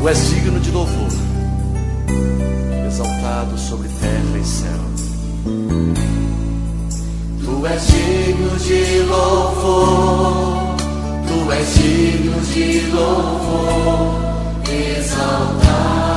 és digno de louvor, exaltado sobre terra e céu. Tu és digno de louvor, tu és digno de louvor, exaltado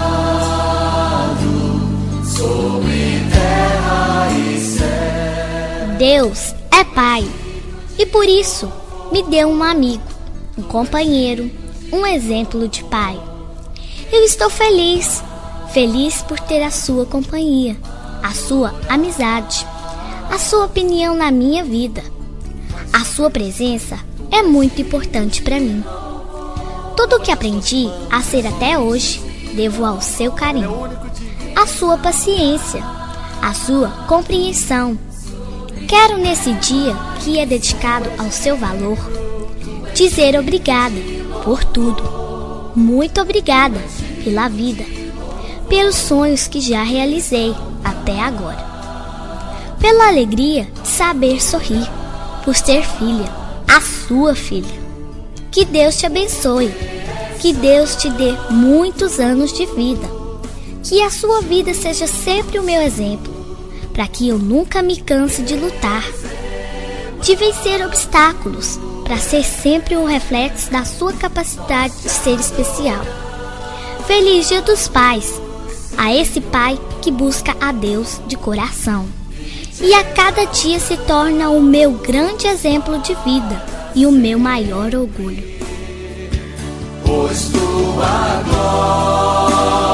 sobre terra e céu. Deus é Pai e por isso me deu um amigo, um companheiro, um exemplo de pai. Eu estou feliz por ter a sua companhia, a sua amizade, a sua opinião na minha vida. A sua presença é muito importante para mim. Tudo o que aprendi a ser até hoje devo ao seu carinho, à sua paciência, à sua compreensão. Quero nesse dia que é dedicado ao seu valor, dizer obrigada por tudo. Muito obrigada pela vida, pelos sonhos que já realizei até agora, pela alegria de saber sorrir, por ser filha, a sua filha. Que Deus te abençoe, que Deus te dê muitos anos de vida, que a sua vida seja sempre o meu exemplo, para que eu nunca me canse de lutar, de vencer obstáculos, para ser sempre um reflexo da sua capacidade de ser especial. Feliz Dia dos Pais, a esse pai que busca a Deus de coração e a cada dia se torna o meu grande exemplo de vida e o meu maior orgulho. Pois tua glória